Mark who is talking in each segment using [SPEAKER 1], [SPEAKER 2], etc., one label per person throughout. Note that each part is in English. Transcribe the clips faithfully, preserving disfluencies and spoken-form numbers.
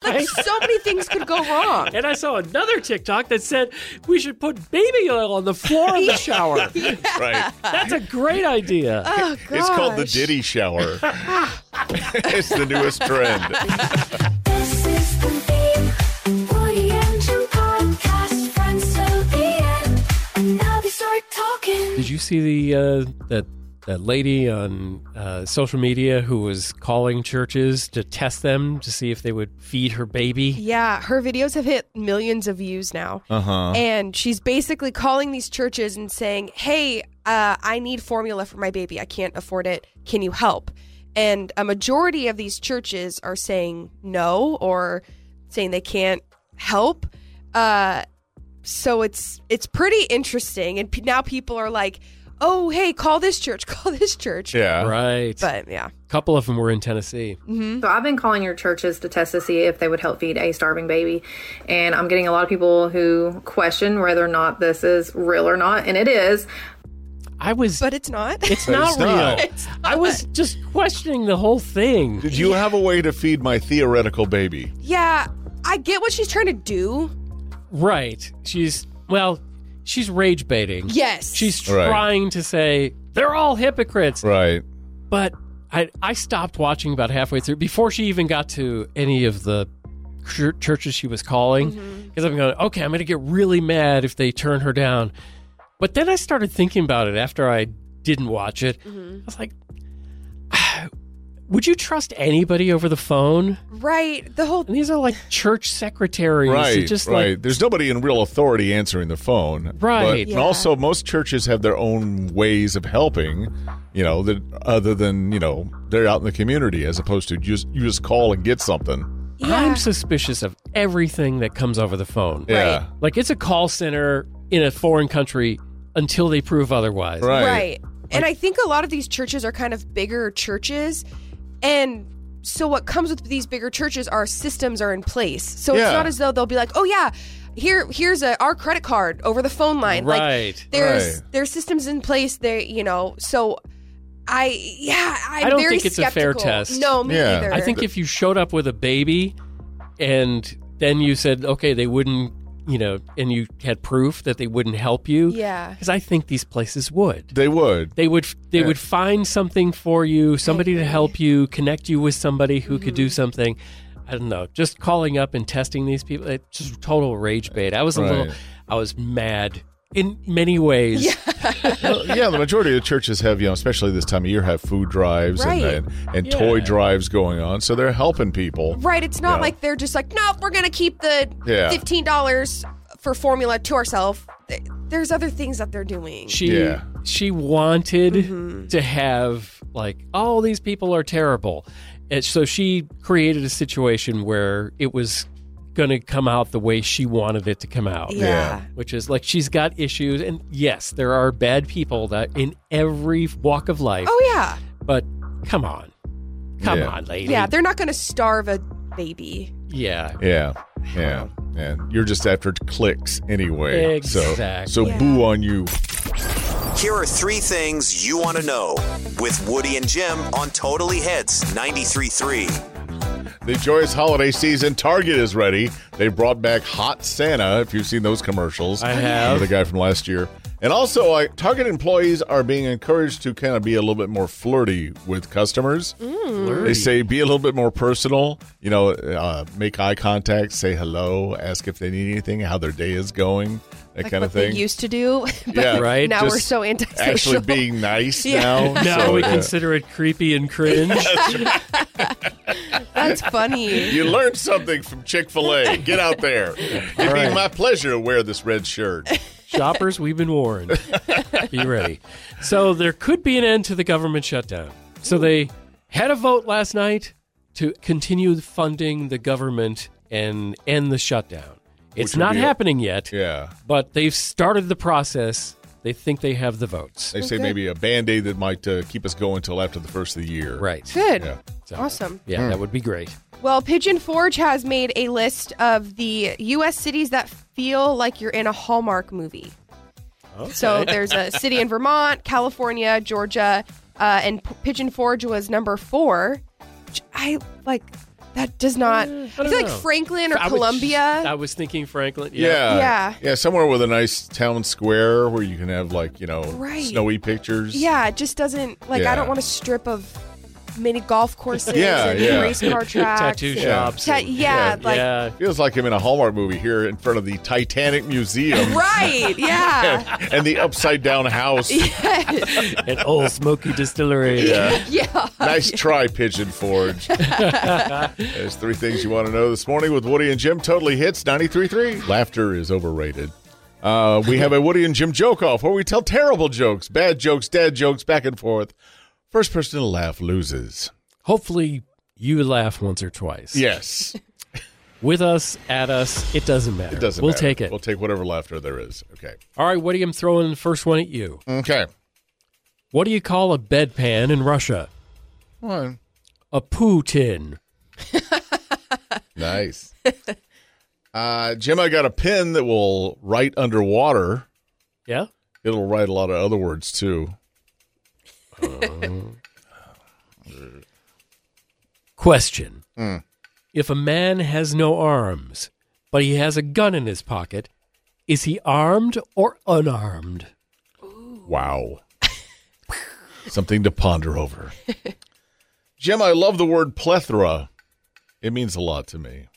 [SPEAKER 1] Like, so many things could go wrong.
[SPEAKER 2] And I saw another TikTok that said we should put baby oil on the floor of the shower.
[SPEAKER 1] Yeah.
[SPEAKER 3] Right.
[SPEAKER 2] That's a great idea.
[SPEAKER 1] Oh, gosh.
[SPEAKER 3] It's called the Diddy shower. It's the newest trend.
[SPEAKER 4] This is the theme. Woody and Jim podcast. Friends till the end. And now they start talking.
[SPEAKER 2] Did you see the uh, that that lady on uh, social media who was calling churches to test them to see if they would feed her baby?
[SPEAKER 1] Yeah, her videos have hit millions of views now.
[SPEAKER 3] Uh-huh.
[SPEAKER 1] And she's basically calling these churches and saying, hey, uh, I need formula for my baby. I can't afford it. Can you help? And a majority of these churches are saying no or saying they can't help. Uh, so it's it's pretty interesting. And p- now people are like, oh, hey, call this church, call this church.
[SPEAKER 3] Yeah.
[SPEAKER 2] Right.
[SPEAKER 1] But yeah.
[SPEAKER 2] A couple of them were in Tennessee.
[SPEAKER 1] Mm-hmm.
[SPEAKER 5] So I've been calling your churches to test to see if they would help feed a starving baby. And I'm getting a lot of people who question whether or not this is real or not. And it is.
[SPEAKER 2] I was.
[SPEAKER 1] But it's not.
[SPEAKER 2] It's
[SPEAKER 3] But
[SPEAKER 2] not
[SPEAKER 3] it's
[SPEAKER 2] real.
[SPEAKER 3] not.
[SPEAKER 1] It's not.
[SPEAKER 2] I was just questioning the whole thing.
[SPEAKER 3] Did you have a way to feed my theoretical baby?
[SPEAKER 1] Yeah, I get what she's trying to do.
[SPEAKER 2] Right. She's, well, she's rage baiting.
[SPEAKER 1] Yes.
[SPEAKER 2] She's
[SPEAKER 3] Right.
[SPEAKER 2] trying to say they're all hypocrites.
[SPEAKER 3] Right.
[SPEAKER 2] But I I stopped watching about halfway through before she even got to any of the ch- churches she was calling. Because I'm going, okay, I'm going to get really mad if they turn her down. But then I started thinking about it after I didn't watch it. I was like, would you trust anybody over the phone?
[SPEAKER 1] Right. The whole
[SPEAKER 2] And these are like church secretaries.
[SPEAKER 3] Right,
[SPEAKER 2] It's just
[SPEAKER 3] right.
[SPEAKER 2] like,
[SPEAKER 3] There's nobody in real authority answering the phone.
[SPEAKER 2] Right.
[SPEAKER 3] But and
[SPEAKER 1] Yeah.
[SPEAKER 3] also, most churches have their own ways of helping, you know, that other than, you know, they're out in the community as opposed to just you just call and get something.
[SPEAKER 1] yeah.
[SPEAKER 2] I'm suspicious of everything that comes over the phone.
[SPEAKER 3] Yeah.
[SPEAKER 2] Like it's a call center in a foreign country until they prove otherwise.
[SPEAKER 3] Right.
[SPEAKER 1] Right. And I think a lot of these churches are kind of bigger churches. And so what comes with these bigger churches are systems are in place. So
[SPEAKER 3] Yeah.
[SPEAKER 1] it's not as though they'll be like, oh, yeah, here here's a, our credit card over the phone line.
[SPEAKER 2] Right.
[SPEAKER 1] Like there's
[SPEAKER 3] Right.
[SPEAKER 1] there's systems in place there, you know. So I, yeah, I'm
[SPEAKER 2] I don't
[SPEAKER 1] very
[SPEAKER 2] think it's a fair
[SPEAKER 1] skeptical.
[SPEAKER 2] test.
[SPEAKER 1] No, me
[SPEAKER 3] Yeah.
[SPEAKER 1] either.
[SPEAKER 2] I think if you showed up with a baby and then you said, okay, they wouldn't, you know, and you had proof that they wouldn't help you.
[SPEAKER 1] Yeah.
[SPEAKER 2] Because I think these places would.
[SPEAKER 3] They would.
[SPEAKER 2] They would they
[SPEAKER 3] Yeah.
[SPEAKER 2] would find something for you, somebody to
[SPEAKER 1] agree.
[SPEAKER 2] help you, connect you with somebody who could
[SPEAKER 1] Mm-hmm.
[SPEAKER 2] do something. I don't know. Just calling up and testing these people, it's just total rage bait. I was a little,
[SPEAKER 3] Right.
[SPEAKER 2] I was mad in many ways.
[SPEAKER 1] Yeah.
[SPEAKER 3] Well, yeah, the majority of the churches have, you know, especially this time of year, have food drives
[SPEAKER 1] Right.
[SPEAKER 3] and and, and
[SPEAKER 2] Yeah.
[SPEAKER 3] toy drives going on. So they're helping people.
[SPEAKER 1] Right. It's not
[SPEAKER 3] Yeah.
[SPEAKER 1] like they're just like, nope, we're going to keep the
[SPEAKER 3] Yeah.
[SPEAKER 1] fifteen dollars for formula to ourselves. There's other things that they're doing.
[SPEAKER 2] She
[SPEAKER 3] Yeah.
[SPEAKER 2] she wanted
[SPEAKER 1] Mm-hmm.
[SPEAKER 2] to have like, oh, these people are terrible. And so she created a situation where it was going to come out the way she wanted it to come out.
[SPEAKER 1] Yeah.
[SPEAKER 3] Yeah.
[SPEAKER 2] Which is like she's got issues, and yes, there are bad people that in every walk of life.
[SPEAKER 1] Oh, yeah.
[SPEAKER 2] But come on, come
[SPEAKER 3] Yeah.
[SPEAKER 2] on, lady.
[SPEAKER 1] Yeah, they're not going to starve a baby.
[SPEAKER 2] yeah.
[SPEAKER 3] Yeah, yeah, yeah. You're just after clicks anyway.
[SPEAKER 2] Exactly.
[SPEAKER 3] So, so
[SPEAKER 1] Yeah.
[SPEAKER 3] boo on you.
[SPEAKER 6] Here are three things you want to know with Woody and Jim on Totally Hits ninety-three point three.
[SPEAKER 3] The joyous holiday season, Target is ready. They brought back Hot Santa, if you've seen those commercials.
[SPEAKER 2] I have.
[SPEAKER 3] The guy from last year. And also, like, Target employees are being encouraged to kind of be a little bit more flirty with customers. They say be a little bit more personal. You know, uh, make eye contact, say hello, ask if they need anything, how their day is going, that
[SPEAKER 1] Like
[SPEAKER 3] kind
[SPEAKER 1] what
[SPEAKER 3] of thing.
[SPEAKER 1] they used to do. But
[SPEAKER 3] Yeah.
[SPEAKER 2] Right,
[SPEAKER 1] now
[SPEAKER 3] just
[SPEAKER 1] we're so antisocial.
[SPEAKER 3] Actually being nice
[SPEAKER 1] Yeah.
[SPEAKER 3] now.
[SPEAKER 2] Now
[SPEAKER 3] So,
[SPEAKER 2] we
[SPEAKER 3] yeah.
[SPEAKER 2] consider it creepy and cringe.
[SPEAKER 1] That's funny.
[SPEAKER 3] You learned something from Chick-fil-A. Get out there. It'd be
[SPEAKER 2] right.
[SPEAKER 3] my pleasure to wear this red shirt.
[SPEAKER 2] Shoppers, we've been warned. Be ready. So there could be an end to the government shutdown. So they had a vote last night to continue funding the government and end the shutdown. It's
[SPEAKER 3] would
[SPEAKER 2] not
[SPEAKER 3] be a-
[SPEAKER 2] happening yet,
[SPEAKER 3] Yeah.
[SPEAKER 2] but they've started the process. They think they have the votes.
[SPEAKER 3] They say
[SPEAKER 1] Okay.
[SPEAKER 3] maybe a Band-Aid that might uh, keep us going until after the first of the year.
[SPEAKER 2] Right.
[SPEAKER 1] Good.
[SPEAKER 3] Yeah.
[SPEAKER 2] So,
[SPEAKER 1] Awesome.
[SPEAKER 2] Yeah, that would be great.
[SPEAKER 1] Well, Pigeon Forge has made a list of the U S cities that feel like you're in a Hallmark movie. So there's a city in Vermont, California, Georgia, uh, and P- Pigeon Forge was number four. Which I like. That does not. I, feel like
[SPEAKER 2] know.
[SPEAKER 1] Franklin or
[SPEAKER 2] I was-
[SPEAKER 1] Columbia.
[SPEAKER 2] I was thinking Franklin. Yeah.
[SPEAKER 3] Yeah.
[SPEAKER 1] Yeah.
[SPEAKER 3] Yeah, somewhere with a nice town square where you can have, like, you know,
[SPEAKER 1] Right.
[SPEAKER 3] snowy pictures.
[SPEAKER 1] yeah, it just doesn't. Like,
[SPEAKER 3] Yeah.
[SPEAKER 1] I don't want a strip of mini golf courses
[SPEAKER 3] Yeah,
[SPEAKER 1] and
[SPEAKER 3] yeah.
[SPEAKER 1] race car tracks.
[SPEAKER 2] Tattoo
[SPEAKER 1] and-
[SPEAKER 2] shops.
[SPEAKER 1] Ta-
[SPEAKER 2] and-
[SPEAKER 1] yeah,
[SPEAKER 3] Yeah.
[SPEAKER 1] like
[SPEAKER 2] yeah.
[SPEAKER 3] Feels like I'm in a Hallmark movie here in front of the Titanic Museum
[SPEAKER 1] right. Yeah.
[SPEAKER 3] and the upside down house.
[SPEAKER 2] An old smoky distillery.
[SPEAKER 3] Yeah.
[SPEAKER 1] yeah.
[SPEAKER 3] Nice try, Pigeon Forge. There's three things you want to know this morning with Woody and Jim. Totally Hits ninety-three point three. Laughter is overrated. Uh, we have a Woody and Jim joke off where we tell terrible jokes, bad jokes, dad jokes, back and forth. First person to laugh loses.
[SPEAKER 2] Hopefully, you laugh once or twice.
[SPEAKER 3] Yes.
[SPEAKER 2] With us, at us, it doesn't matter.
[SPEAKER 3] It doesn't
[SPEAKER 2] We'll
[SPEAKER 3] matter.
[SPEAKER 2] take it.
[SPEAKER 3] We'll take whatever laughter there is. Okay.
[SPEAKER 2] All right, Woody, I'm throwing the first one at you.
[SPEAKER 3] Okay.
[SPEAKER 2] What do you call a bedpan in Russia?
[SPEAKER 3] One.
[SPEAKER 2] A poo tin.
[SPEAKER 3] Nice. Uh, Jim, I got a pen that will write underwater.
[SPEAKER 2] Yeah?
[SPEAKER 3] It'll write a lot of other words, too.
[SPEAKER 2] Question.
[SPEAKER 3] Mm.
[SPEAKER 2] If a man has no arms, but he has a gun in his pocket, is he armed or unarmed?
[SPEAKER 3] Wow. Something to ponder over. Jim, I love the word plethora. It means a lot to me.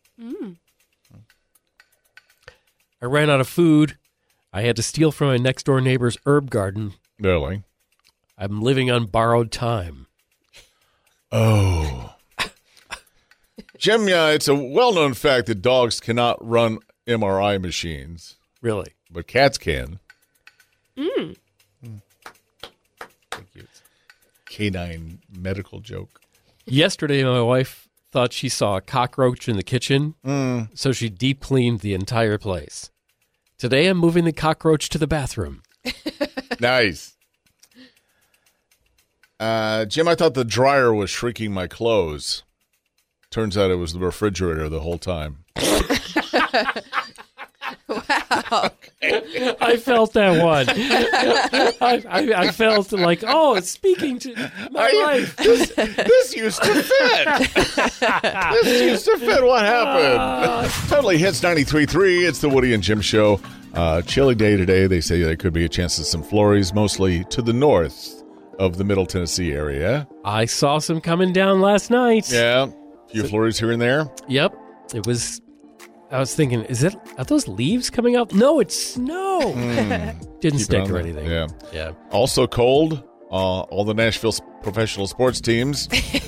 [SPEAKER 2] I ran out of food. I had to steal from my next door neighbor's herb garden.
[SPEAKER 3] Really?
[SPEAKER 2] I'm living on borrowed time.
[SPEAKER 3] Oh. Jim, yeah, it's a well-known fact that dogs cannot run M R I machines,
[SPEAKER 2] Really?
[SPEAKER 3] but cats can.
[SPEAKER 1] Mm.
[SPEAKER 3] Thank you. It's a canine medical joke.
[SPEAKER 2] Yesterday, my wife thought she saw a cockroach in the kitchen,
[SPEAKER 3] Mm.
[SPEAKER 2] so she deep cleaned the entire place. Today, I'm moving the cockroach to the bathroom.
[SPEAKER 3] Nice. Uh, Jim, I thought the dryer was shrinking my clothes. Turns out it was the refrigerator the whole time.
[SPEAKER 1] Wow.
[SPEAKER 2] I felt that one. I, I, I felt like, oh, it's speaking to my
[SPEAKER 3] I-
[SPEAKER 2] life.
[SPEAKER 3] This, this used to fit. This used to fit. What happened? Totally Hits ninety-three point three. It's the Woody and Jim Show. Uh, chilly day today. They say there could be a chance of some flurries, mostly to the north of the Middle Tennessee area.
[SPEAKER 2] I saw some coming down last night.
[SPEAKER 3] Yeah. A few flurries here and there.
[SPEAKER 2] Yep. It was, I was thinking, is it, are those leaves coming up? No, it's snow. Didn't
[SPEAKER 3] Hmm. Keep it
[SPEAKER 2] stick
[SPEAKER 3] on
[SPEAKER 2] or
[SPEAKER 3] there.
[SPEAKER 2] anything.
[SPEAKER 3] Yeah.
[SPEAKER 2] Yeah.
[SPEAKER 3] Also cold. Uh, all the Nashville s- professional sports teams.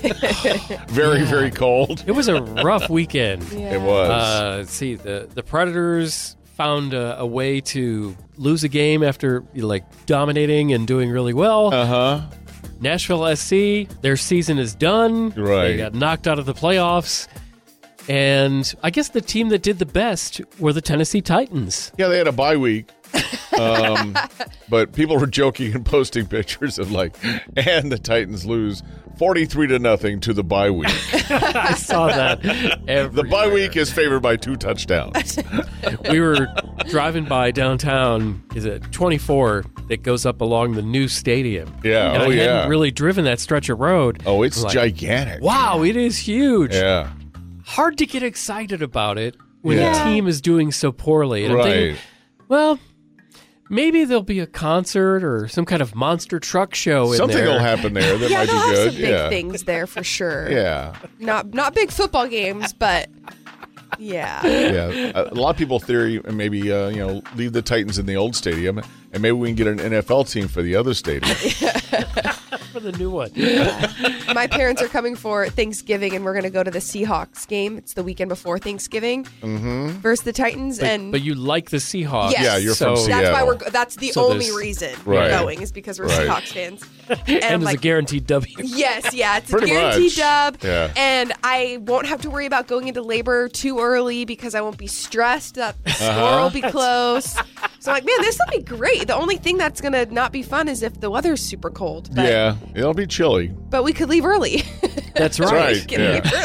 [SPEAKER 3] Very, very cold.
[SPEAKER 2] It was a rough weekend.
[SPEAKER 1] Yeah.
[SPEAKER 3] It was.
[SPEAKER 2] Uh, let's see, the, the Predators found a, a way to lose a game after like dominating and doing really well.
[SPEAKER 3] Uh huh.
[SPEAKER 2] Nashville S C, their season is done.
[SPEAKER 3] Right.
[SPEAKER 2] They got knocked out of the playoffs. And I guess the team that did the best were the Tennessee Titans.
[SPEAKER 3] Yeah, they had a bye week. Um, but people were joking and posting pictures of like, and the Titans lose forty-three to nothing to the bye week.
[SPEAKER 2] I saw that.
[SPEAKER 3] The bye week is favored by two touchdowns.
[SPEAKER 2] We were driving by downtown, is it twenty-four that goes up along the new stadium.
[SPEAKER 3] Yeah,
[SPEAKER 2] And
[SPEAKER 3] oh
[SPEAKER 2] I
[SPEAKER 3] yeah.
[SPEAKER 2] hadn't really driven that stretch of road.
[SPEAKER 3] Oh, it's
[SPEAKER 2] Like,
[SPEAKER 3] gigantic.
[SPEAKER 2] Wow, it is huge.
[SPEAKER 3] Yeah.
[SPEAKER 2] Hard to get excited about it when
[SPEAKER 3] Yeah.
[SPEAKER 2] the team is doing so poorly. And I'm
[SPEAKER 3] Right.
[SPEAKER 2] thinking, well, maybe there'll be a concert or some kind of monster truck show in
[SPEAKER 3] Something
[SPEAKER 2] there.
[SPEAKER 3] will happen there that
[SPEAKER 1] Yeah,
[SPEAKER 3] might
[SPEAKER 1] they'll
[SPEAKER 3] be
[SPEAKER 1] have
[SPEAKER 3] good.
[SPEAKER 1] some big
[SPEAKER 3] Yeah.
[SPEAKER 1] things there for sure.
[SPEAKER 3] Yeah.
[SPEAKER 1] Not not big football games, but yeah.
[SPEAKER 3] Yeah. A lot of people theory and maybe uh, you know, leave the Titans in the old stadium and maybe we can get an N F L team for the other stadium.
[SPEAKER 2] For the new one.
[SPEAKER 1] My parents are coming for Thanksgiving, and we're going to go to the Seahawks game. It's the weekend before Thanksgiving versus the Titans.
[SPEAKER 2] But,
[SPEAKER 1] and
[SPEAKER 2] but you like the Seahawks.
[SPEAKER 1] Yes.
[SPEAKER 3] Yeah, you're
[SPEAKER 2] so,
[SPEAKER 3] from
[SPEAKER 1] that's
[SPEAKER 3] Seattle.
[SPEAKER 1] why we're. That's the
[SPEAKER 2] So
[SPEAKER 1] only
[SPEAKER 2] there's-
[SPEAKER 1] reason
[SPEAKER 3] Right.
[SPEAKER 1] we're going is because we're
[SPEAKER 3] Right.
[SPEAKER 1] Seahawks fans. And,
[SPEAKER 2] And
[SPEAKER 1] I'm
[SPEAKER 2] it's
[SPEAKER 1] like,
[SPEAKER 2] a guaranteed W.
[SPEAKER 1] yes, yeah, it's
[SPEAKER 3] Pretty
[SPEAKER 1] a guaranteed
[SPEAKER 3] much.
[SPEAKER 1] dub.
[SPEAKER 3] Yeah.
[SPEAKER 1] And I won't have to worry about going into labor too early because I won't be stressed that the store
[SPEAKER 3] Uh-huh.
[SPEAKER 1] will be close. So I'm like, man, this will be great. The only thing that's gonna not be fun is if the weather's super cold. But,
[SPEAKER 3] Yeah. It'll be chilly.
[SPEAKER 1] but we could leave early.
[SPEAKER 2] That's
[SPEAKER 3] That's
[SPEAKER 2] right.
[SPEAKER 3] right.
[SPEAKER 1] Can
[SPEAKER 3] Yeah.
[SPEAKER 1] leave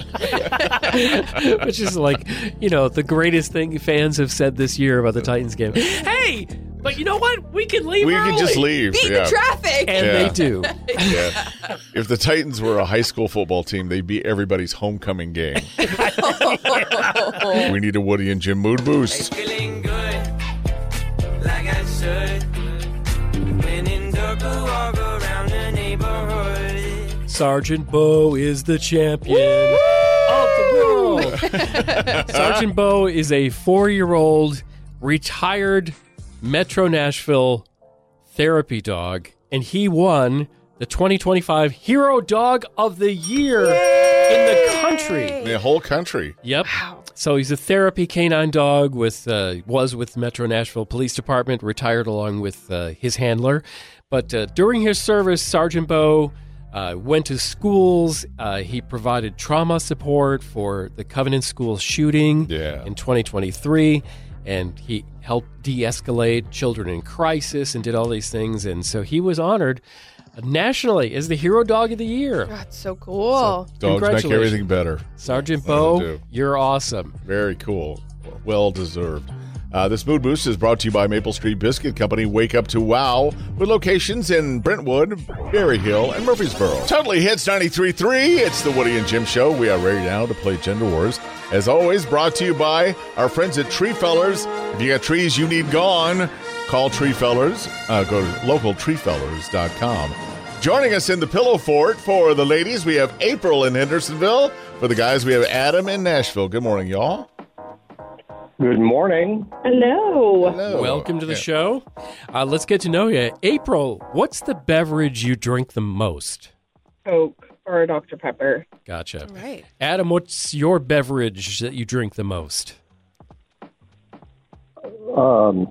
[SPEAKER 1] early.
[SPEAKER 2] Which is like, you know, the greatest thing fans have said this year about the Titans game. Hey, But you know what? We can leave
[SPEAKER 3] We
[SPEAKER 2] early.
[SPEAKER 3] can just leave.
[SPEAKER 1] Beat
[SPEAKER 3] yeah.
[SPEAKER 1] the traffic.
[SPEAKER 2] And
[SPEAKER 3] Yeah.
[SPEAKER 2] they do.
[SPEAKER 3] Yeah. If the Titans were a high school football team, they'd be everybody's homecoming game. We need a Woody and Jim mood boost.
[SPEAKER 7] Feeling good, like I should. When in darker, walk around the neighborhood.
[SPEAKER 2] Sergeant Bo is the champion of the world. Sergeant Bo is a four-year-old retired Metro Nashville therapy dog, and he won the twenty twenty-five Hero Dog of the Year in the country.
[SPEAKER 3] In the whole country.
[SPEAKER 2] Yep. So he's a therapy canine dog with uh, was with Metro Nashville Police Department, retired along with uh, his handler. But uh, during his service, Sergeant Bo uh, went to schools. Uh, he provided trauma support for the Covenant School shooting
[SPEAKER 3] Yeah.
[SPEAKER 2] in twenty twenty-three, and he helped de-escalate children in crisis and did all these things. And so he was honored nationally as the Hero Dog of the Year.
[SPEAKER 1] That's so cool.
[SPEAKER 3] Dogs make
[SPEAKER 2] Congratulations.
[SPEAKER 3] everything better.
[SPEAKER 2] Sergeant
[SPEAKER 3] They
[SPEAKER 2] Bo,
[SPEAKER 3] do.
[SPEAKER 2] you're awesome.
[SPEAKER 3] Very cool. Well deserved. Uh, this mood boost is brought to you by Maple Street Biscuit Company. Wake up to wow with locations in Brentwood, Berry Hill, and Murfreesboro. Totally Hits ninety-three point three. It's the Woody and Jim Show. We are ready now to play Gender Wars. As always, brought to you by our friends at Tree Fellers. If you got trees you need gone, call Tree Fellers. Uh, go to local tree fellers dot com. Joining us in the Pillow Fort for the ladies, we have April in Hendersonville. For the guys, we have Adam in Nashville. Good morning, y'all.
[SPEAKER 8] Good morning.
[SPEAKER 9] Hello.
[SPEAKER 3] Hello.
[SPEAKER 2] Welcome to the
[SPEAKER 3] Yeah.
[SPEAKER 2] show. Uh, let's get to know you. April, what's the beverage you drink the most?
[SPEAKER 9] Coke or Doctor Pepper.
[SPEAKER 2] Gotcha.
[SPEAKER 1] All right.
[SPEAKER 2] Adam, what's your beverage that you drink the most?
[SPEAKER 8] Um,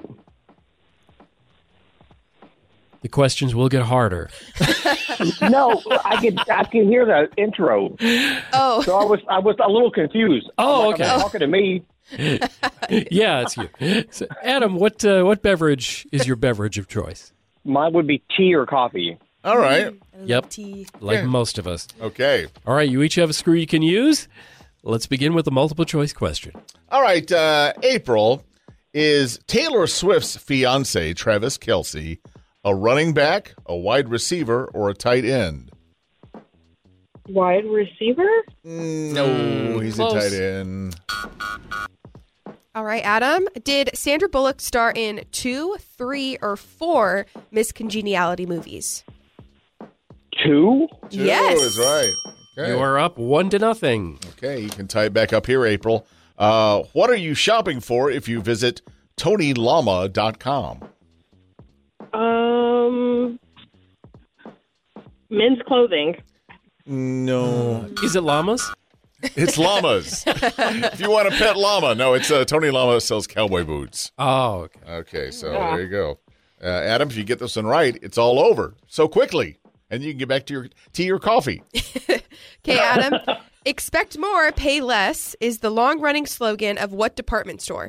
[SPEAKER 2] The questions will get harder.
[SPEAKER 8] no, I could I can hear the intro,
[SPEAKER 1] Oh,
[SPEAKER 8] so I was I was a little confused.
[SPEAKER 2] Oh,
[SPEAKER 8] I'm like,
[SPEAKER 2] okay.
[SPEAKER 8] I'm talking to me.
[SPEAKER 2] Yeah, it's you. So, Adam, what uh, what beverage is your beverage of choice?
[SPEAKER 8] Mine would be tea or coffee.
[SPEAKER 3] All right.
[SPEAKER 2] Yep,
[SPEAKER 1] tea.
[SPEAKER 2] like
[SPEAKER 3] Yeah.
[SPEAKER 2] most of us.
[SPEAKER 3] Okay.
[SPEAKER 2] All right, you each have a screw you can use. Let's begin with a multiple choice question.
[SPEAKER 3] All right. Uh, April, is Taylor Swift's fiance, Travis Kelce, a running back, a wide receiver, or a tight end?
[SPEAKER 9] Wide receiver?
[SPEAKER 3] No, he's
[SPEAKER 2] close.
[SPEAKER 3] a tight end.
[SPEAKER 1] All right, Adam. Did Sandra Bullock star in two, three, or four Miss Congeniality movies?
[SPEAKER 8] Two.
[SPEAKER 3] Two
[SPEAKER 1] Yes.
[SPEAKER 3] is right. Okay.
[SPEAKER 2] You are up one to nothing.
[SPEAKER 3] Okay, you can tie it back up here, April. Uh, what are you shopping for if you visit Tony Llama dot com?
[SPEAKER 9] Um, men's clothing.
[SPEAKER 3] No.
[SPEAKER 2] Is it llamas?
[SPEAKER 3] It's llamas. If you want a pet llama. No, it's uh, Tony Llama sells cowboy boots.
[SPEAKER 2] Oh, okay.
[SPEAKER 3] Okay, so there you go. Uh, Adam, if you get this one right, it's all over so quickly. And you can get back to your tea or coffee.
[SPEAKER 1] Okay, Adam. Expect more, pay less is the long-running slogan of what department store?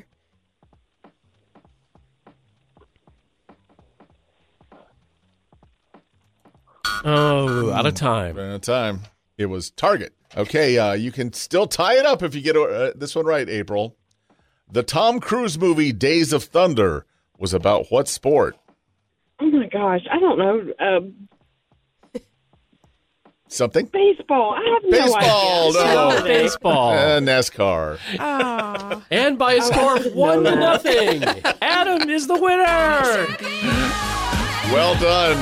[SPEAKER 2] Oh, out of time.
[SPEAKER 3] Ran out of time. It was Target. Okay, uh, you can still tie it up if you get uh, this one right, April. The Tom Cruise movie Days of Thunder was about what sport?
[SPEAKER 9] Oh my gosh, I don't know. Um,
[SPEAKER 3] Something?
[SPEAKER 9] baseball. I have no
[SPEAKER 3] Baseball,
[SPEAKER 9] idea.
[SPEAKER 3] no.
[SPEAKER 9] Something.
[SPEAKER 2] Baseball.
[SPEAKER 3] Uh, NASCAR.
[SPEAKER 1] Oh.
[SPEAKER 2] And by a score of one to nothing, Adam is the winner.
[SPEAKER 3] Well done.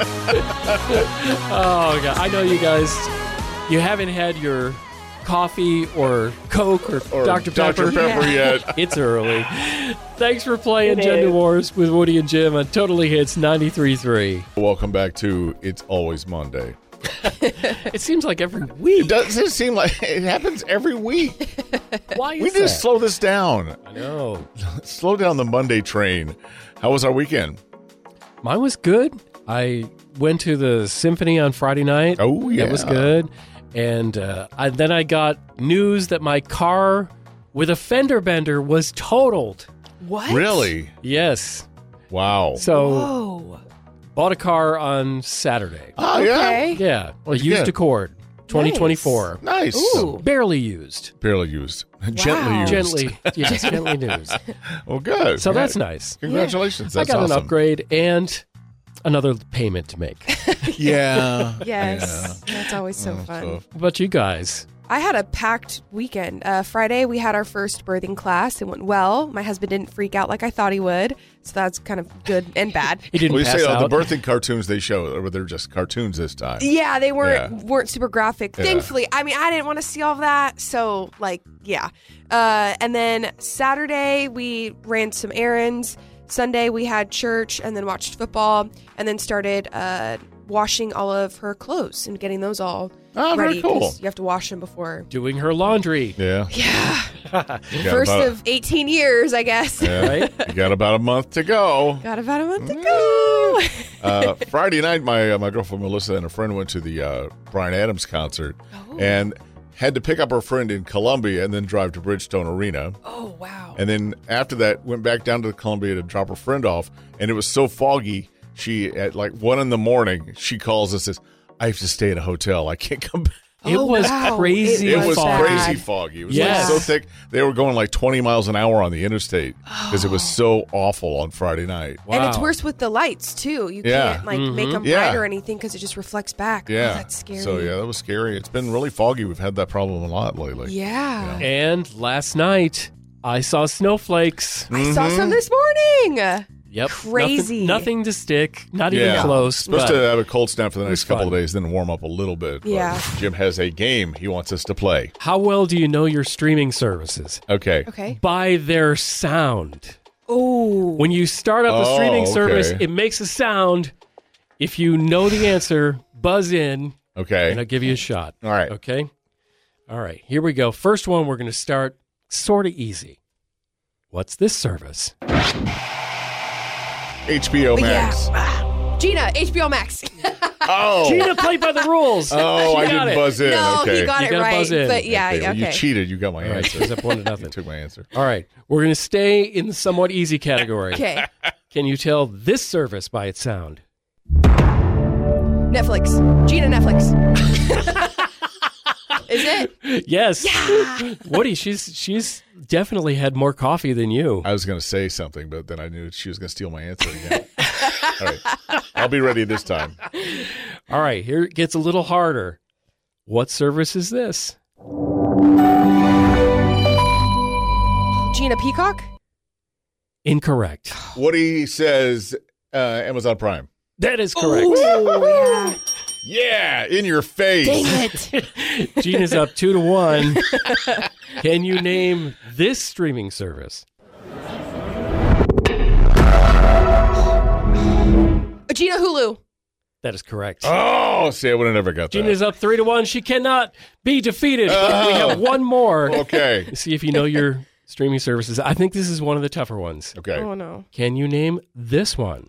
[SPEAKER 2] Oh, God. I know you guys, you haven't had your coffee or Coke or,
[SPEAKER 3] Or
[SPEAKER 2] Doctor Pepper.
[SPEAKER 3] Doctor Pepper yet.
[SPEAKER 2] It's early. Thanks for playing
[SPEAKER 9] It
[SPEAKER 2] Gender
[SPEAKER 9] is.
[SPEAKER 2] Wars with Woody and Jim on Totally Hits ninety-three point three.
[SPEAKER 3] Welcome back to It's Always Monday.
[SPEAKER 2] It seems like every
[SPEAKER 3] It
[SPEAKER 2] week.
[SPEAKER 3] doesn't seem like it happens every week.
[SPEAKER 2] Why is
[SPEAKER 3] We
[SPEAKER 2] that?
[SPEAKER 3] just slow this down.
[SPEAKER 2] I know.
[SPEAKER 3] Slow down the Monday train. How was our weekend?
[SPEAKER 2] Mine was good. I went to the symphony on Friday night.
[SPEAKER 3] Oh, yeah.
[SPEAKER 2] That was good. And uh, I, then I got news that my car with a fender bender was totaled.
[SPEAKER 1] What?
[SPEAKER 3] Really?
[SPEAKER 2] Yes.
[SPEAKER 3] Wow.
[SPEAKER 2] So
[SPEAKER 1] Whoa.
[SPEAKER 2] bought a car on Saturday.
[SPEAKER 3] Oh, yeah.
[SPEAKER 1] Okay.
[SPEAKER 2] Yeah. Well,
[SPEAKER 3] What'd you
[SPEAKER 2] used
[SPEAKER 3] get?
[SPEAKER 2] Accord. twenty twenty-four.
[SPEAKER 3] Nice.
[SPEAKER 1] Ooh.
[SPEAKER 2] Barely used.
[SPEAKER 3] Barely used. Gently used.
[SPEAKER 2] Gently. Yes, gently used.
[SPEAKER 3] Well, good.
[SPEAKER 2] So
[SPEAKER 3] Yeah.
[SPEAKER 2] that's nice.
[SPEAKER 3] Congratulations.
[SPEAKER 2] I
[SPEAKER 3] That's
[SPEAKER 2] got
[SPEAKER 3] awesome.
[SPEAKER 2] an upgrade and another payment to make.
[SPEAKER 3] Yeah.
[SPEAKER 1] Yes. That's always so
[SPEAKER 3] Oh,
[SPEAKER 1] fun.
[SPEAKER 3] so-
[SPEAKER 2] What about you guys?
[SPEAKER 1] I had a packed weekend. Uh, Friday, we had our first birthing class. It went well. My husband didn't freak out like I thought he would. So that's kind of good and bad.
[SPEAKER 2] He didn't
[SPEAKER 3] Well, you
[SPEAKER 2] pass
[SPEAKER 3] say oh,
[SPEAKER 2] out.
[SPEAKER 3] the birthing cartoons they show, or they're just cartoons this time.
[SPEAKER 1] Yeah, they weren't
[SPEAKER 3] Yeah.
[SPEAKER 1] weren't super graphic.
[SPEAKER 3] Yeah.
[SPEAKER 1] Thankfully, I mean, I didn't want to see all of that, so like, yeah. Uh, and then Saturday we ran some errands. Sunday we had church, and then watched football, and then started uh, washing all of her clothes and getting those all
[SPEAKER 3] Oh, very
[SPEAKER 1] ready.
[SPEAKER 3] cool.
[SPEAKER 1] 'Cause you have to wash them before.
[SPEAKER 2] Doing her laundry.
[SPEAKER 3] Yeah.
[SPEAKER 1] Yeah,
[SPEAKER 3] You got
[SPEAKER 1] first
[SPEAKER 3] about a-
[SPEAKER 1] of eighteen years, I guess.
[SPEAKER 3] Yeah.
[SPEAKER 2] Right?
[SPEAKER 3] You got about a month to go.
[SPEAKER 1] Got about a month to go.
[SPEAKER 3] Uh, Friday night, my uh, my girlfriend Melissa and a friend went to the uh, Bryan Adams concert
[SPEAKER 1] Oh.
[SPEAKER 3] and had to pick up her friend in Columbia and then drive to Bridgestone Arena.
[SPEAKER 1] Oh wow.
[SPEAKER 3] And then after that, went back down to the Columbia to drop her friend off. And it was so foggy. She at like one in the morning, she calls and says, "I have to stay at a hotel. I can't come back."
[SPEAKER 2] It
[SPEAKER 1] Oh,
[SPEAKER 2] was
[SPEAKER 1] wow.
[SPEAKER 2] crazy.
[SPEAKER 3] It was
[SPEAKER 1] bad.
[SPEAKER 3] crazy foggy. It was
[SPEAKER 2] Yes.
[SPEAKER 3] like so thick. They were going like twenty miles an hour on the interstate because it was so awful on Friday night.
[SPEAKER 2] Wow.
[SPEAKER 1] And it's worse with the lights too. You
[SPEAKER 3] Yeah.
[SPEAKER 1] can't like make them
[SPEAKER 3] Yeah.
[SPEAKER 1] bright or anything because it just reflects back.
[SPEAKER 3] Yeah.
[SPEAKER 1] Oh, that's scary.
[SPEAKER 3] So, yeah, that was scary. It's been really foggy. We've had that problem a lot lately.
[SPEAKER 1] Yeah.
[SPEAKER 2] And last night, I saw snowflakes.
[SPEAKER 1] I saw
[SPEAKER 3] Mm-hmm.
[SPEAKER 1] some this morning.
[SPEAKER 2] Yep.
[SPEAKER 1] Crazy.
[SPEAKER 2] Nothing, nothing to stick. Not even
[SPEAKER 3] Yeah.
[SPEAKER 2] close.
[SPEAKER 3] Supposed
[SPEAKER 2] but
[SPEAKER 3] to have a cold snap for the
[SPEAKER 2] was
[SPEAKER 3] next couple
[SPEAKER 2] fun.
[SPEAKER 3] of days, then warm up a little bit. But
[SPEAKER 1] Yeah.
[SPEAKER 3] Jim has a game he wants us to play.
[SPEAKER 2] How well do you know your streaming services?
[SPEAKER 3] Okay.
[SPEAKER 1] Okay.
[SPEAKER 2] By their sound.
[SPEAKER 1] Oh.
[SPEAKER 2] When you start up a
[SPEAKER 3] Oh,
[SPEAKER 2] streaming service,
[SPEAKER 3] okay.
[SPEAKER 2] it makes a sound. If you know the answer, buzz in,
[SPEAKER 3] Okay.
[SPEAKER 2] and I'll give you a shot.
[SPEAKER 3] All right.
[SPEAKER 2] Okay? All right, here we go. First one, we're going to start sort of easy. What's this service?
[SPEAKER 3] H B O Max.
[SPEAKER 1] Yeah. Gina, H B O Max.
[SPEAKER 3] Oh.
[SPEAKER 2] Gina, play by the rules.
[SPEAKER 3] Oh,
[SPEAKER 2] She
[SPEAKER 3] I
[SPEAKER 2] got
[SPEAKER 3] didn't
[SPEAKER 2] it.
[SPEAKER 3] buzz in.
[SPEAKER 1] no,
[SPEAKER 3] okay.
[SPEAKER 1] he got
[SPEAKER 2] You
[SPEAKER 1] it
[SPEAKER 2] gotta
[SPEAKER 1] right.
[SPEAKER 2] buzz in.
[SPEAKER 1] But yeah,
[SPEAKER 3] okay.
[SPEAKER 1] okay.
[SPEAKER 3] Well, you cheated. You got my
[SPEAKER 2] All right,
[SPEAKER 3] answer.
[SPEAKER 2] she's up one to
[SPEAKER 3] You
[SPEAKER 2] nothing.
[SPEAKER 3] took my answer.
[SPEAKER 2] All right, we're going to stay in the somewhat easy category.
[SPEAKER 1] Okay.
[SPEAKER 2] Can you tell this service by its sound?
[SPEAKER 1] Netflix. Gina, Netflix. Is it?
[SPEAKER 2] Yes. Woody, she's she's definitely had more coffee than you.
[SPEAKER 3] I was going to say something, but then I knew she was going to steal my answer again. All right. I'll be ready this time.
[SPEAKER 2] All right, here it gets a little harder. What service is this?
[SPEAKER 1] Gina Peacock?
[SPEAKER 2] Incorrect.
[SPEAKER 3] Woody says uh, Amazon Prime.
[SPEAKER 2] That is correct.
[SPEAKER 1] Oh, yeah.
[SPEAKER 3] Yeah, in your face.
[SPEAKER 1] Dang it.
[SPEAKER 2] Gina's up two to one. Can you name this streaming service?
[SPEAKER 1] Gina Hulu.
[SPEAKER 2] That is correct.
[SPEAKER 3] Oh, see, I would have never got that.
[SPEAKER 2] Gina's up three to one. She cannot be defeated. We have one more.
[SPEAKER 3] Okay.
[SPEAKER 2] To see if you know your streaming services. I think this is one of the tougher ones.
[SPEAKER 3] Okay.
[SPEAKER 1] Oh, no.
[SPEAKER 2] Can you name this one?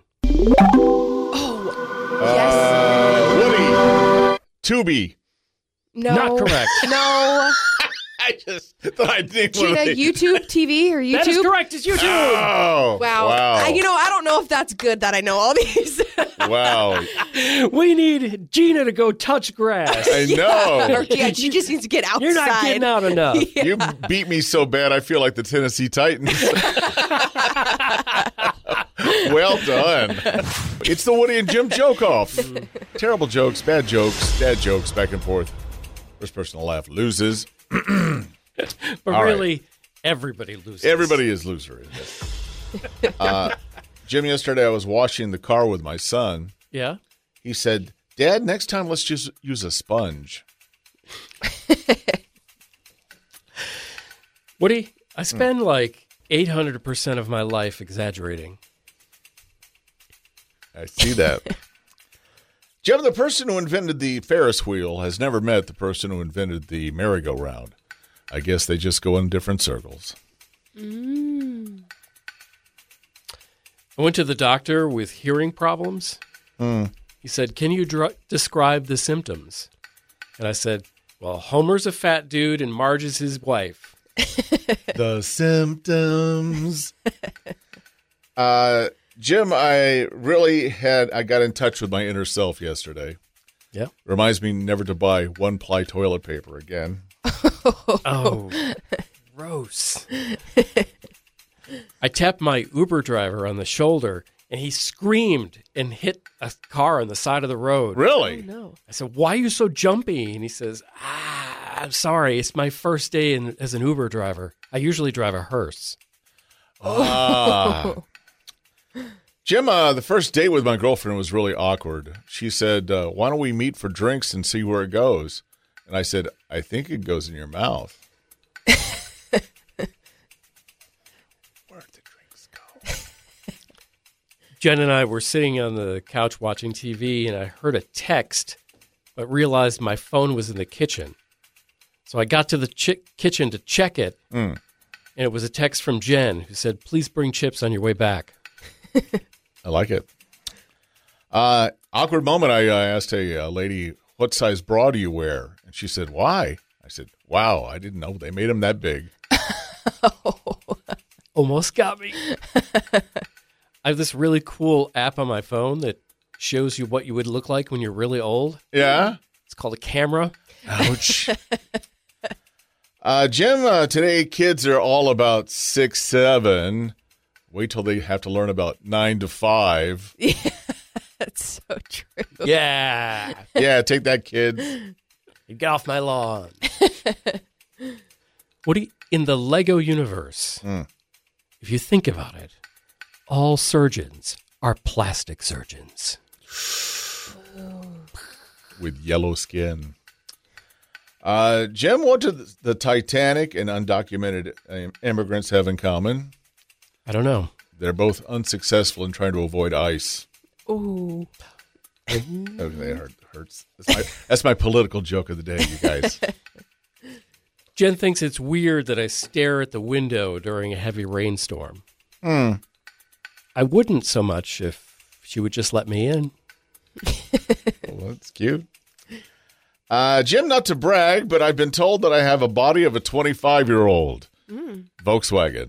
[SPEAKER 1] Yes.
[SPEAKER 3] Uh, Woody. Tubi.
[SPEAKER 1] No.
[SPEAKER 2] Not correct.
[SPEAKER 1] No.
[SPEAKER 3] I just thought I think
[SPEAKER 1] Gina, YouTube T V or YouTube?
[SPEAKER 2] That is correct. It's YouTube.
[SPEAKER 3] Oh,
[SPEAKER 1] Wow.
[SPEAKER 3] Wow.
[SPEAKER 1] I, you know, I don't know if that's good that I know all these.
[SPEAKER 3] wow.
[SPEAKER 2] We need Gina to go touch grass.
[SPEAKER 3] I know.
[SPEAKER 1] Or, yeah, she just needs to get outside.
[SPEAKER 2] You're not getting out enough.
[SPEAKER 3] You beat me so bad, I feel like the Tennessee Titans. Well done. It's the Woody and Jim joke off. Terrible jokes, bad jokes, dad jokes, back and forth. First person to laugh loses.
[SPEAKER 2] But
[SPEAKER 3] All
[SPEAKER 2] really, everybody loses.
[SPEAKER 3] Everybody is loser. Isn't it? uh, Jim, yesterday I was washing the car with my son.
[SPEAKER 2] Yeah?
[SPEAKER 3] He said, Dad, next time let's just use a sponge.
[SPEAKER 2] Woody, I spend like eight hundred percent of my life exaggerating.
[SPEAKER 3] I see that. Jim, the person who invented the Ferris wheel has never met the person who invented the merry-go-round. I guess they just go in different circles.
[SPEAKER 1] Mm.
[SPEAKER 2] I went to the doctor with hearing problems.
[SPEAKER 3] Mm.
[SPEAKER 2] He said, can you dr- describe the symptoms? And I said, well, Homer's a fat dude and Marge is his wife.
[SPEAKER 3] The symptoms. uh, Jim, I really had, I got in touch with my inner self yesterday.
[SPEAKER 2] Yep.
[SPEAKER 3] Reminds me never to buy one-ply toilet paper again.
[SPEAKER 2] Oh, gross. I tapped my Uber driver on the shoulder, and he screamed and hit a car on the side of the road.
[SPEAKER 3] Really?
[SPEAKER 1] No.
[SPEAKER 2] I said, why are you so jumpy? And he says, ah, I'm sorry. It's my first day in, as an Uber driver. I usually drive a hearse.
[SPEAKER 3] Ah. Jim, uh, the first date with my girlfriend was really awkward. She said, uh, why don't we meet for drinks and see where it goes? And I said, I think it goes in your mouth. Where'd the drinks go?
[SPEAKER 2] Jen and I were sitting on the couch watching T V, and I heard a text, but realized my phone was in the kitchen. So I got to the chi- kitchen to check it,
[SPEAKER 3] Mm.
[SPEAKER 2] and it was a text from Jen who said, please bring chips on your way back.
[SPEAKER 3] I like it. Uh, awkward moment. I uh, asked a uh, lady, what size bra do you wear? And she said, why? I said, wow, I didn't know they made them that big.
[SPEAKER 2] Almost got me. I have this really cool app on my phone that shows you what you would look like when you're really old.
[SPEAKER 3] Yeah?
[SPEAKER 2] It's called a camera.
[SPEAKER 3] Ouch. uh, Jim, uh, today kids are all about six, seven. Wait till they have to learn about nine to five.
[SPEAKER 1] Yeah, that's so true.
[SPEAKER 2] Yeah.
[SPEAKER 3] Yeah, take that, kids.
[SPEAKER 2] You get off my lawn. What do you, in the Lego universe,
[SPEAKER 3] Mm.
[SPEAKER 2] if you think about it, all surgeons are plastic surgeons.
[SPEAKER 3] With yellow skin. Uh, Jim, what do the, the Titanic and undocumented uh, immigrants have in common?
[SPEAKER 2] I don't know.
[SPEAKER 3] They're both unsuccessful in trying to avoid ice.
[SPEAKER 1] Ooh.
[SPEAKER 3] Oh, that hurt, hurts. That's my, that's my political joke of the day, you guys.
[SPEAKER 2] Jen thinks it's weird that I stare at the window during a heavy rainstorm.
[SPEAKER 3] Hmm.
[SPEAKER 2] I wouldn't so much if she would just let me in.
[SPEAKER 3] Well, that's cute. Uh, Jim, not to brag, but I've been told that I have a body of a twenty-five-year-old.
[SPEAKER 1] Mm.
[SPEAKER 3] Volkswagen.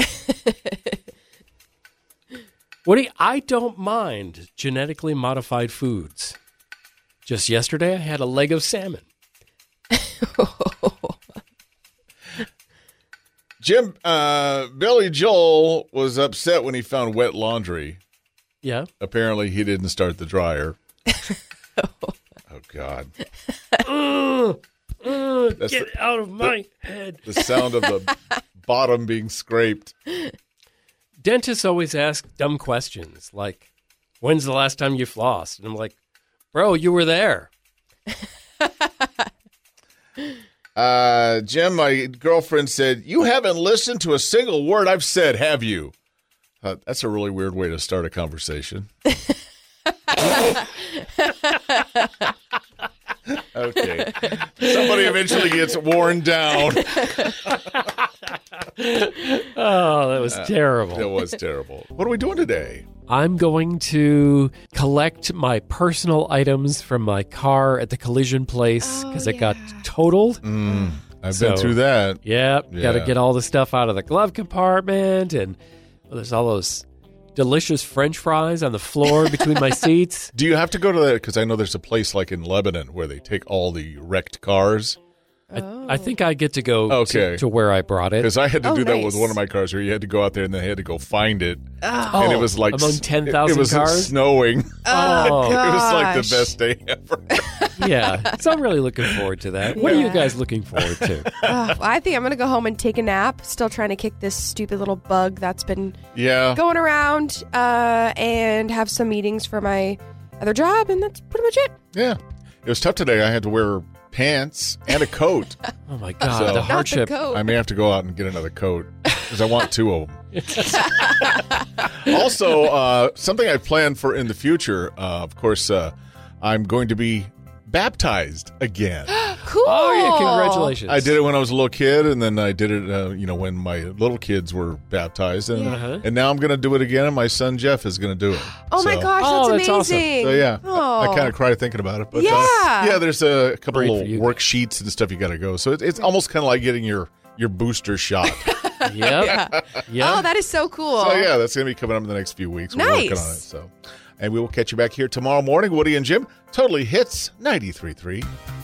[SPEAKER 2] Woody, I don't mind genetically modified foods. Just yesterday, I had a leg of salmon.
[SPEAKER 3] Jim, uh, Billy Joel was upset when he found wet laundry.
[SPEAKER 2] Yeah?
[SPEAKER 3] Apparently, he didn't start the dryer. Oh, God.
[SPEAKER 2] uh, uh,
[SPEAKER 3] That's
[SPEAKER 2] get
[SPEAKER 3] the-
[SPEAKER 2] out of my
[SPEAKER 3] the-
[SPEAKER 2] head.
[SPEAKER 3] The sound of the bottom being scraped.
[SPEAKER 2] Dentists always ask dumb questions like, when's the last time you flossed? And I'm like, bro, you were there.
[SPEAKER 3] Uh, Jim, my girlfriend said, you haven't listened to a single word I've said, have you? Uh, that's a really weird way to start a conversation. Okay. Somebody eventually gets worn down.
[SPEAKER 2] Oh, that was
[SPEAKER 3] Uh,
[SPEAKER 2] terrible.
[SPEAKER 3] It was terrible. What are we doing today?
[SPEAKER 2] I'm going to collect my personal items from my car at the collision place because
[SPEAKER 1] Oh,
[SPEAKER 2] it got
[SPEAKER 1] yeah.
[SPEAKER 2] totaled.
[SPEAKER 3] Mm, I've
[SPEAKER 2] So-
[SPEAKER 3] been through that.
[SPEAKER 2] Yep, got to
[SPEAKER 3] Yeah.
[SPEAKER 2] get all the stuff out of the glove compartment, and well, there's all those delicious French fries on the floor between my seats.
[SPEAKER 3] Do you have to go to that? Because I know there's a place like in Lebanon where they take all the wrecked cars.
[SPEAKER 2] I, I think I get to go
[SPEAKER 3] Okay.
[SPEAKER 2] to, to where I brought it.
[SPEAKER 3] Because I had to
[SPEAKER 1] Oh,
[SPEAKER 3] do that
[SPEAKER 1] nice.
[SPEAKER 3] with one of my cars where you had to go out there and then they had to go find it.
[SPEAKER 1] Oh,
[SPEAKER 3] and it was like
[SPEAKER 2] among
[SPEAKER 3] s-
[SPEAKER 2] ten
[SPEAKER 3] it-
[SPEAKER 2] thousand
[SPEAKER 3] It was
[SPEAKER 2] cars?
[SPEAKER 3] snowing.
[SPEAKER 2] Oh,
[SPEAKER 3] It was like the
[SPEAKER 1] gosh.
[SPEAKER 3] best day ever.
[SPEAKER 2] yeah. So I'm really looking forward to that. What are you
[SPEAKER 1] Yeah.
[SPEAKER 2] guys looking forward to?
[SPEAKER 1] Oh, well, I think I'm going to go home and take a nap. Still trying to kick this stupid little bug that's been
[SPEAKER 3] Yeah.
[SPEAKER 1] going around uh, and have some meetings for my other job. And that's pretty much it.
[SPEAKER 3] Yeah. It was tough today. I had to wear pants and a coat.
[SPEAKER 2] Oh my God,
[SPEAKER 3] So-
[SPEAKER 2] the
[SPEAKER 3] Not the
[SPEAKER 2] hardship.
[SPEAKER 1] coat.
[SPEAKER 3] I may have to go out and get another coat because I want two of them. Also, uh, something I plan for in the future, uh, of course, uh, I'm going to be baptized again.
[SPEAKER 1] Cool.
[SPEAKER 2] Oh yeah, congratulations.
[SPEAKER 3] I did it when I was a little kid, and then I did it, uh, you know, when my little kids were baptized, and
[SPEAKER 2] Uh-huh.
[SPEAKER 3] and now I'm going to do it again, and my son Jeff is going to do it.
[SPEAKER 1] Oh my
[SPEAKER 3] So-
[SPEAKER 1] gosh,
[SPEAKER 2] Oh,
[SPEAKER 1] that's
[SPEAKER 2] that's awesome.
[SPEAKER 1] amazing.
[SPEAKER 3] So yeah,
[SPEAKER 1] Oh.
[SPEAKER 3] I, I kind of cried thinking about it, but
[SPEAKER 1] Yeah.
[SPEAKER 3] uh, yeah, there's a couple
[SPEAKER 2] Great
[SPEAKER 3] of
[SPEAKER 2] for you
[SPEAKER 3] worksheets and stuff you got to go. So it, it's almost kind of like getting your your booster shot.
[SPEAKER 2] Yep.
[SPEAKER 1] Yeah.
[SPEAKER 2] Yep.
[SPEAKER 1] Oh, that is so cool.
[SPEAKER 3] So yeah, that's going to be coming up in the next few weeks. We're working on it.
[SPEAKER 1] Nice.
[SPEAKER 3] So, And we will catch you back here tomorrow morning. Woody and Jim, Totally Hits ninety-three point three.